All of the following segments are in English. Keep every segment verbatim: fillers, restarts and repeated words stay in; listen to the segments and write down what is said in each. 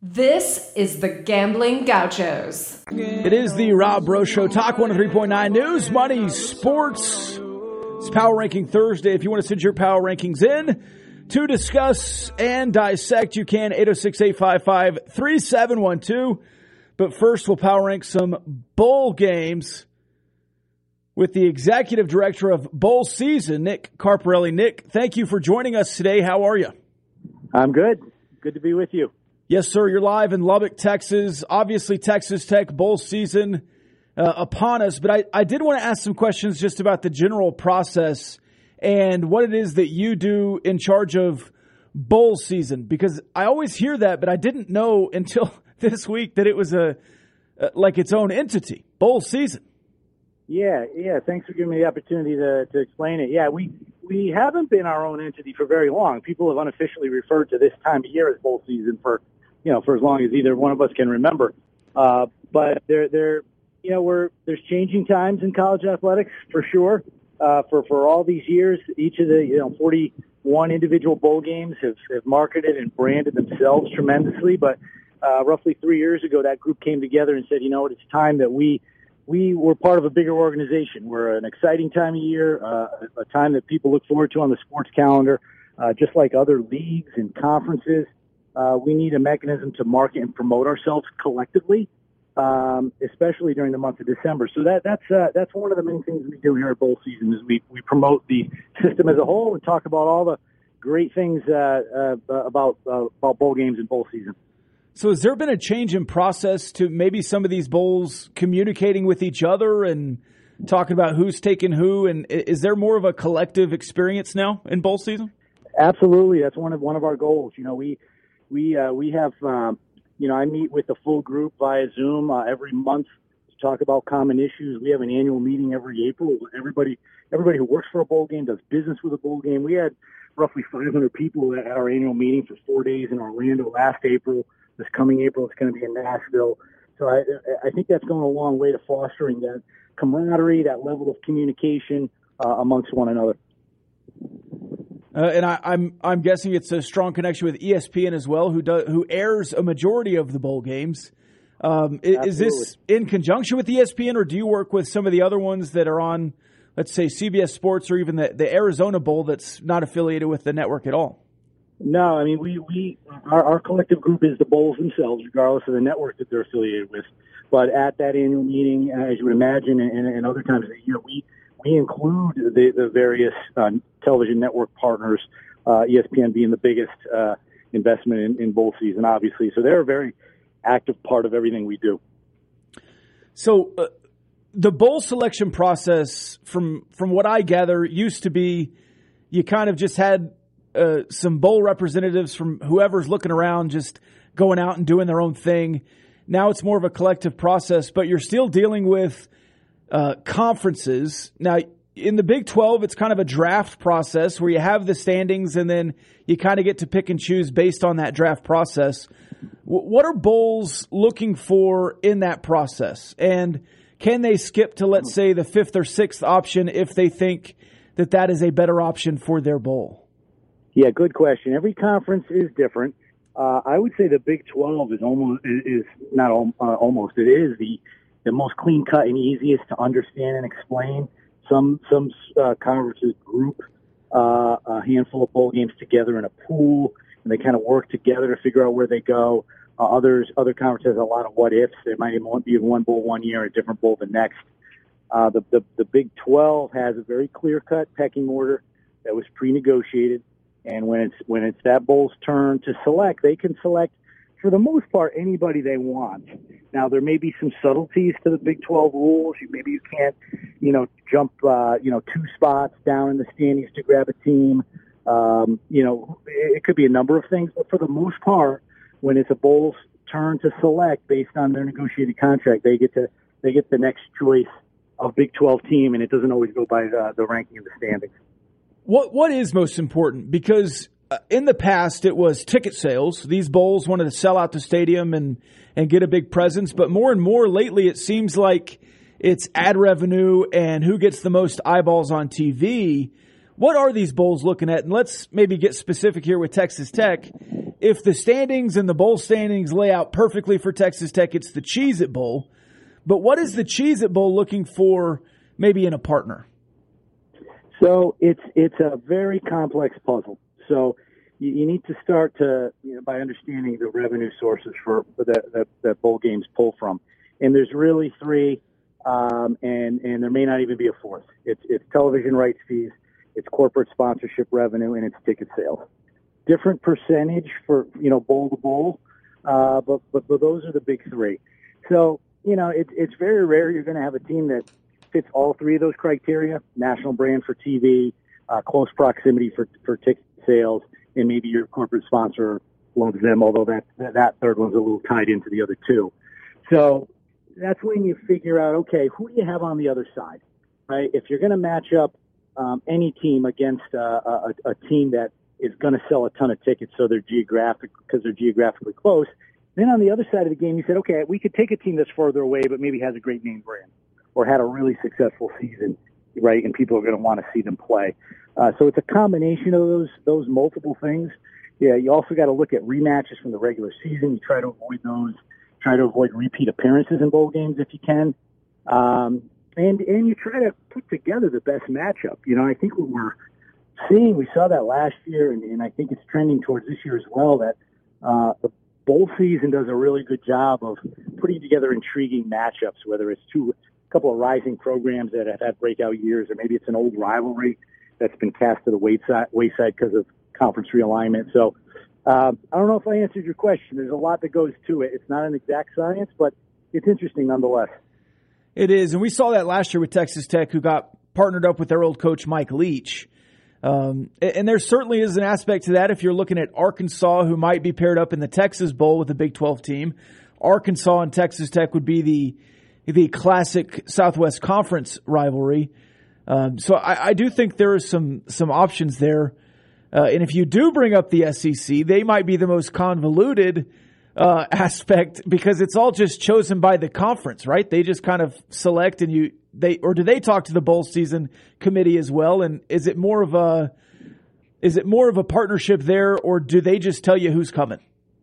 This is the Gambling Gauchos. It is the Rob Breaux Show, Talk one oh three point nine News, Money, Sports. It's Power Ranking Thursday. If you want to send your Power Rankings in to discuss and dissect, you can, eight oh six, eight five five, three seven one two. But first, we'll power rank some bowl games with the executive director of bowl season, Nick Carparelli. Nick, thank you for joining us today. How are you? I'm good. Good to be with you. Yes, sir. You're live in Lubbock, Texas. Obviously, Texas Tech bowl season uh, upon us. But I, I did want to ask some questions just about the general process and what it is that you do in charge of bowl season. Because I always hear that, but I didn't know until this week that it was a uh, like its own entity, bowl season. Yeah, yeah. Thanks for giving me the opportunity to, to explain it. Yeah, we we haven't been our own entity for very long. People have unofficially referred to this time of year as bowl season for, you know, for as long as either one of us can remember. Uh, but there, there, you know, we're there's changing times in college athletics for sure. Uh, for for all these years, each of the you know forty-one individual bowl games have, have marketed and branded themselves tremendously. But uh, roughly three years ago, that group came together and said, you know what, it's time that we we were part of a bigger organization. We're an exciting time of year, uh, a time that people look forward to on the sports calendar, uh, just like other leagues and conferences. Uh, we need a mechanism to market and promote ourselves collectively, um, especially during the month of December. So that, that's uh, that's one of the main things we do here at bowl season is we, we promote the system as a whole and talk about all the great things uh, uh, about uh, about bowl games and bowl season. So has there been a change in process to maybe some of these bowls communicating with each other and talking about who's taking who? And is there more of a collective experience now in bowl season? Absolutely. That's one of one of our goals. You know, we we uh, we have um, you know I meet with the full group via Zoom uh, every month to talk about common issues. We have an annual meeting every April. Everybody everybody who works for a bowl game does business with a bowl game. We had roughly five hundred people at our annual meeting for four days in Orlando last April. This coming April, it's going to be in Nashville. So I, I think that's going a long way to fostering that camaraderie, that level of communication uh, amongst one another. Uh, and I, I'm I'm guessing it's a strong connection with E S P N as well, who does who airs a majority of the bowl games. Um, is, is this in conjunction with E S P N, or do you work with some of the other ones that are on, let's say, C B S Sports or even the, the Arizona Bowl that's not affiliated with the network at all? No, I mean, we, we our, our collective group is the bowls themselves, regardless of the network that they're affiliated with. But at that annual meeting, as you would imagine, and, and other times of the year, we, we include the, the various uh, television network partners, uh, E S P N being the biggest uh, investment in, in bowl season, obviously. So they're a very active part of everything we do. So uh, the bowl selection process, from from what I gather, used to be you kind of just had Uh, some bowl representatives from whoever's looking around just going out and doing their own thing. Now it's more of a collective process, but you're still dealing with uh, conferences. Now, in the Big twelve, it's kind of a draft process where you have the standings and then you kind of get to pick and choose based on that draft process. W- what are bowls looking for in that process? And can they skip to, let's say, the fifth or sixth option if they think that that is a better option for their bowl? Yeah, good question. Every conference is different. Uh, I would say the Big twelve is almost is not uh, almost it is the the most clean cut and easiest to understand and explain. Some some uh, conferences group uh, a handful of bowl games together in a pool, and they kind of work together to figure out where they go. Uh, others other conferences have a lot of what ifs. There might be one bowl one year, a different bowl the next. Uh, the, the the Big twelve has a very clear cut pecking order that was pre-negotiated. And when it's when it's that bowl's turn to select, they can select, for the most part, anybody they want. Now, there may be some subtleties to the Big twelve rules. You, maybe you can't, you know, jump, uh, you know, two spots down in the standings to grab a team. Um, you know, it, it could be a number of things. But for the most part, when it's a bowl's turn to select based on their negotiated contract, they get to they get the next choice of Big twelve team, and it doesn't always go by the, the ranking of the standings. What What is most important? Because uh, in the past, it was ticket sales. These bowls wanted to sell out the stadium and, and get a big presence. But more and more lately, it seems like it's ad revenue and who gets the most eyeballs on T V. What are these bowls looking at? And let's maybe get specific here with Texas Tech. if the standings and the bowl standings lay out perfectly for Texas Tech, it's the Cheez-It Bowl. But what is the Cheez-It Bowl looking for maybe in a partner? So it's it's a very complex puzzle. So you, you need to start to you know, by understanding the revenue sources for, for that, that that bowl games pull from, and there's really three, um, and and there may not even be a fourth. It's it's television rights fees, it's corporate sponsorship revenue, and it's ticket sales. Different percentage for you know bowl to bowl, uh, but, but but those are the big three. So you know it, it's very rare you're going to have a team that fits all three of those criteria: national brand for T V, uh, close proximity for for ticket sales, and maybe your corporate sponsor loves them. Although that that third one's a little tied into the other two. So that's when you figure out, okay, who do you have on the other side, right? If you're going to match up um, any team against uh, a, a team that is going to sell a ton of tickets, so they're geographic because they're geographically close. Then on the other side of the game, you said, okay, we could take a team that's further away, but maybe has a great name brand or had a really successful season, right? And people are going to want to see them play. Uh, so it's a combination of those those multiple things. Yeah, you also got to look at rematches from the regular season. You try to avoid those. Try to avoid repeat appearances in bowl games if you can. Um, and and you try to put together the best matchup. You know, I think what we're seeing, we saw that last year, and, and I think it's trending towards this year as well, that uh, the bowl season does a really good job of putting together intriguing matchups, whether it's two a couple of rising programs that have had breakout years, or maybe it's an old rivalry that's been cast to the wayside wayside because of conference realignment. So um, I don't know if I answered your question. There's a lot that goes to it. It's not an exact science, but it's interesting nonetheless. It is, and we saw that last year with Texas Tech, who got partnered up with their old coach, Mike Leach. Um, and there certainly is an aspect to that if you're looking at Arkansas, who might be paired up in the Texas Bowl with a Big twelve team. Arkansas and Texas Tech would be the the classic Southwest Conference rivalry. Um, so I, I do think there are some some options there. Uh, and if you do bring up the S E C, they might be the most convoluted uh, aspect because it's all just chosen by the conference, right? They just kind of select and you they or do they talk to the bowl season committee as well? And is it more of a is it more of a partnership there, or do they just tell you who's coming?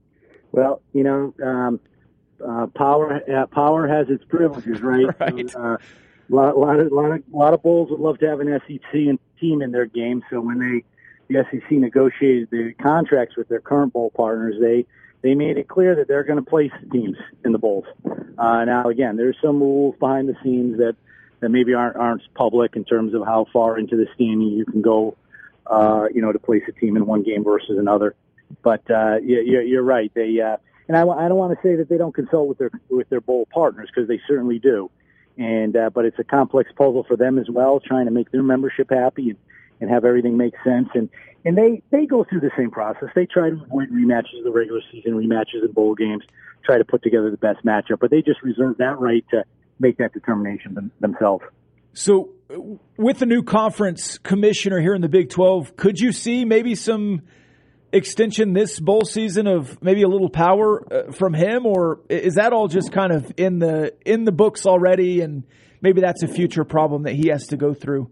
Well, you know, um, uh, power uh, power has its privileges, right? Right. So, uh, a lot, lot of lot of lot of bowls would love to have an S E C team in their game. So when they the S E C negotiated the contracts with their current bowl partners, they they made it clear that they're going to place teams in the bowls. Uh, now, again, there's some rules behind the scenes that, that maybe aren't aren't public in terms of how far into the standing you can go, uh, you know, to place a team in one game versus another. But uh, you, you're right. They uh, and I, I don't want to say that they don't consult with their with their bowl partners, because they certainly do. And uh, but it's a complex puzzle for them as well, trying to make their membership happy and, and have everything make sense. And and they, they go through the same process. They try to avoid rematches of the regular season, rematches in bowl games, try to put together the best matchup. But they just reserve that right to make that determination them, themselves. So with the new conference commissioner here in the Big twelve, could you see maybe some extension this bowl season of maybe a little power uh, from him, or is that all just kind of in the in the books already, and maybe that's a future problem that he has to go through?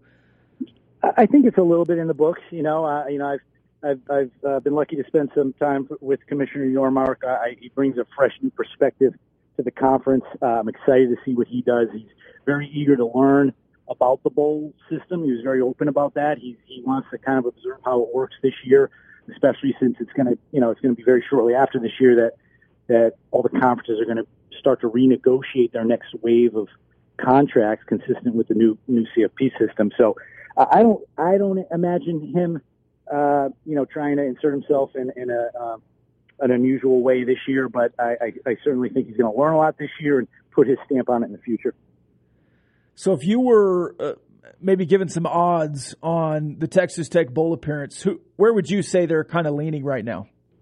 I think it's a little bit in the books. You know, uh, you know, I've I've, I've uh, been lucky to spend some time with Commissioner Yormark. I, he brings a fresh new perspective to the conference. Uh, I'm excited to see what he does. He's very eager to learn about the bowl system. He was very open about that. He he wants to kind of observe how it works this year, especially since it's going to, you know, it's going to be very shortly after this year that that all the conferences are going to start to renegotiate their next wave of contracts consistent with the new new C F P system. So uh, I don't I don't imagine him, uh, you know, trying to insert himself in in a uh, an unusual way this year. But I, I, I certainly think he's going to learn a lot this year and put his stamp on it in the future. So if you were uh, maybe given some odds on the Texas Tech bowl appearance, who, where would you say they're kind of leaning right now?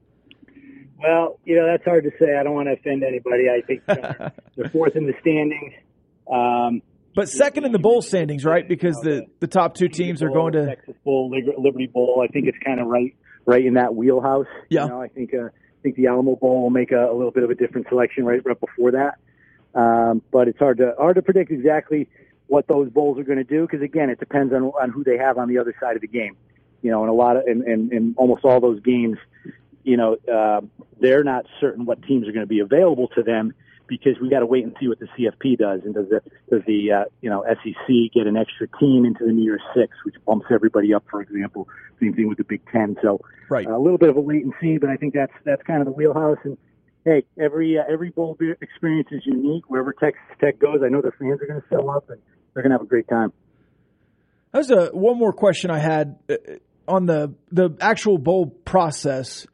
Well, you know, that's hard to say. I don't want to offend anybody. I think uh, they're fourth in the standings. Um, but second in the bowl standings, right? Because the, the top two teams are going to Texas Bowl, Liberty Bowl. I think it's kind of right right in that wheelhouse. Yeah. You know, I think uh, I think the Alamo Bowl will make a, a little bit of a different selection right right before that. Um, but it's hard to hard to predict exactly what those bowls are going to do, because again, it depends on on who they have on the other side of the game. You know, and a lot of and and, and almost all those games, you know, uh, they're not certain what teams are going to be available to them because we got to wait and see what the C F P does. And does the, does the uh, you know, S E C get an extra team into the New Year's Six, which bumps everybody up, for example. Same thing with the Big Ten. So right. uh, a little bit of a wait and see, but I think that's that's kind of the wheelhouse. And, hey, every uh, every bowl experience is unique. Wherever Texas Tech goes, I know the fans are going to show up, and they're going to have a great time. There's a one more question I had on the the actual bowl process.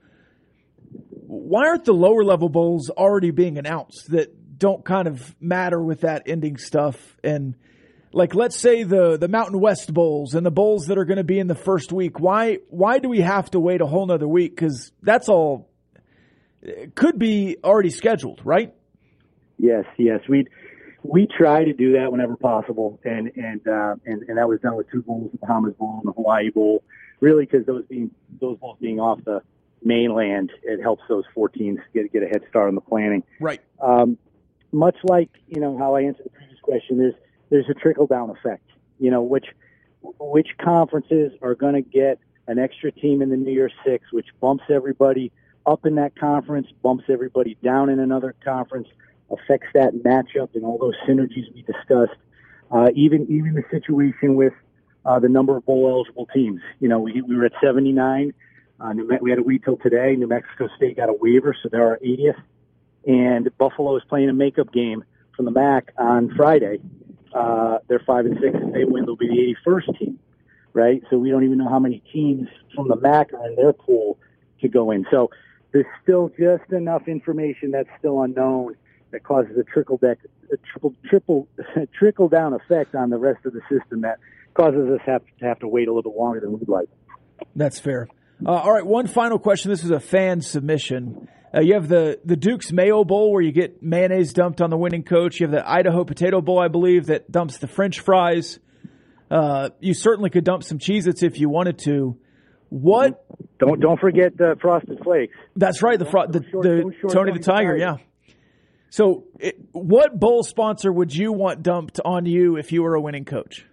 Why aren't the lower level bowls already being announced that don't kind of matter with that ending stuff? And like, let's say the, the Mountain West bowls and the bowls that are going to be in the first week. Why, why do we have to wait a whole nother week? Cause that's all it could be already scheduled, right? Yes. Yes. We, we try to do that whenever possible. And, and, uh, and, and that was done with two bowls, the Bahamas Bowl and the Hawaii Bowl, really. Cause those being, those bowls being off the mainland, it helps those four teams get get a head start on the planning. Right. Um, much like, you know, how I answered the previous question, there's there's a trickle down effect. You know, which which conferences are going to get an extra team in the New Year's Six, which bumps everybody up in that conference, bumps everybody down in another conference, affects that matchup and all those synergies we discussed. Uh, even even the situation with uh, the number of bowl eligible teams. You know, we we were at seventy-nine. Uh, New, we had to wait till today. New Mexico State got a waiver, so they're our eightieth. And Buffalo is playing a makeup game from the M A C on Friday. Uh, they're five and six. If they win, they'll be the eighty-first team, right? So we don't even know how many teams from the M A C are in their pool to go in. So there's still just enough information that's still unknown that causes a trickle deck, a triple, triple, trickle down effect on the rest of the system that causes us have to have to wait a little bit longer than we'd like. That's fair. Uh, all right, one final question. This is a fan submission. Uh, you have the, the Duke's Mayo Bowl where you get mayonnaise dumped on the winning coach. You have the Idaho Potato Bowl, I believe, that dumps the French fries. Uh, you certainly could dump some Cheez-Its if you wanted to. What? Don't don't forget the Frosted Flakes. That's right, the fro- the, short, the short Tony the Tiger, yeah. So it, what bowl sponsor would you want dumped on you if you were a winning coach?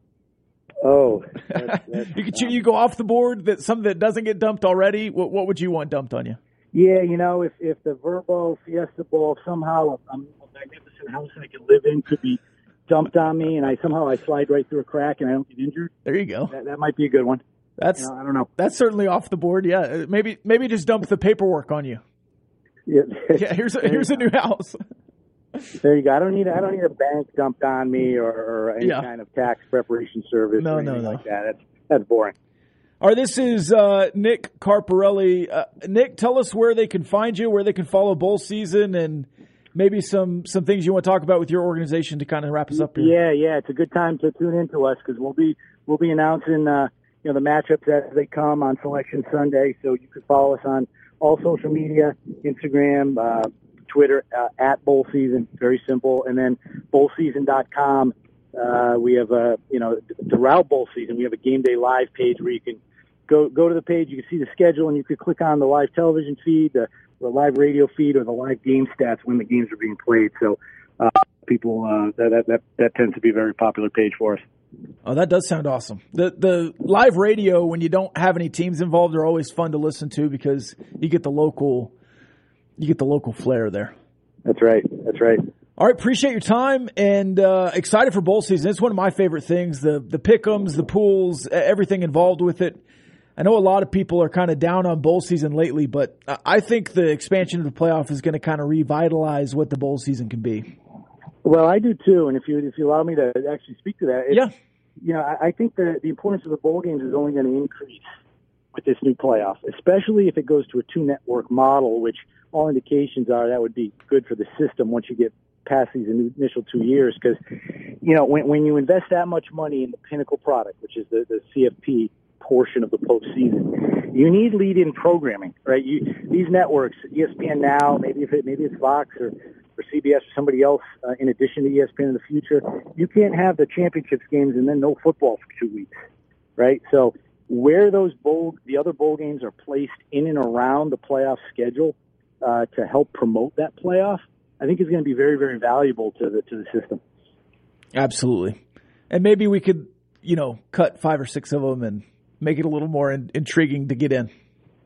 Oh, that's, that's, you could you go off the board that something that doesn't get dumped already. What, what would you want dumped on you? Yeah, you know, if if the Verbo Fiesta Bowl somehow a, a magnificent house I could live in could be dumped on me, and I somehow I slide right through a crack and I don't get injured. There you go. That, that might be a good one. That's you know, I don't know. That's certainly off the board. Yeah, maybe maybe just dump the paperwork on you. Yeah, yeah. Here's a, here's a new house. There you go. I don't need I don't need a bank dumped on me or, or any yeah. kind of tax preparation service no, or anything no, no. like that. That's that's boring. All right, this is uh, Nick Carparelli. Uh, Nick, tell us where they can find you, where they can follow bowl season, and maybe some, some things you want to talk about with your organization to kind of wrap us up here. Yeah, yeah, it's a good time to tune in to us because we'll be we'll be announcing uh, you know the matchups as they come on Selection Sunday. So you can follow us on all social media, Instagram, uh, Twitter, uh, at Bowl Season, very simple. And then bowl season dot com, uh, we have a, you know, throughout Bowl Season, we have a Game Day Live page where you can go go to the page, you can see the schedule, and you can click on the live television feed, the, the live radio feed, or the live game stats when the games are being played. So uh, people, uh, that, that, that tends to be a very popular page for us. Oh, that does sound awesome. The the live radio, when you don't have any teams involved, are always fun to listen to because you get the local you get the local flair there. That's right. That's right. All right, appreciate your time and uh, excited for bowl season. It's one of my favorite things, the the pick'ems, the pools, everything involved with it. I know a lot of people are kind of down on bowl season lately, but I think the expansion of the playoff is going to kind of revitalize what the bowl season can be. Well, I do too, and if you if you allow me to actually speak to that, yeah, you know, I, I think the the importance of the bowl games is only going to increase with this new playoff, especially if it goes to a two network model, which all indications are that would be good for the system once you get past these initial two years. Because you know, when when you invest that much money in the pinnacle product, which is the the C F P portion of the postseason, you need lead-in programming, right? You these networks, E S P N now, maybe if it maybe it's Fox or. or C B S or somebody else uh, in addition to E S P N in the future, you can't have the championships games and then no football for two weeks, right? So where those bowl, the other bowl games are placed in and around the playoff schedule uh, to help promote that playoff, I think is going to be very, very valuable to the to the system. Absolutely. And maybe we could, you know, cut five or six of them and make it a little more in, intriguing to get in.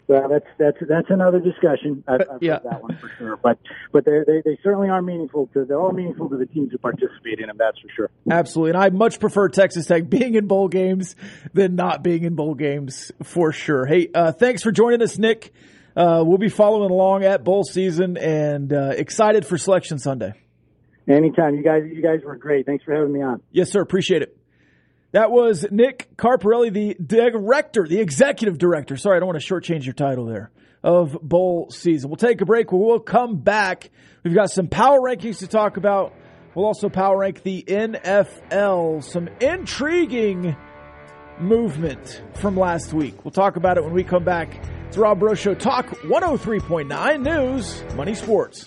Well, that's that's that's another discussion. I've, I've yeah. heard that one for sure. But but they they they certainly are meaningful to they're all meaningful to the teams who participate in them. That's for sure. Absolutely, and I much prefer Texas Tech being in bowl games than not being in bowl games for sure. Hey, uh, thanks for joining us, Nick. Uh, we'll be following along at bowl season and uh, excited for Selection Sunday. Anytime, you guys you guys were great. Thanks for having me on. Yes, sir. Appreciate it. That was Nick Carparelli, the director, the executive director. Sorry, I don't want to shortchange your title there, of bowl season. We'll take a break. We'll come back. We've got some power rankings to talk about. We'll also power rank the N F L. Some intriguing movement from last week. We'll talk about it when we come back. It's Rob Breaux Show Talk one oh three point nine News, Money Sports.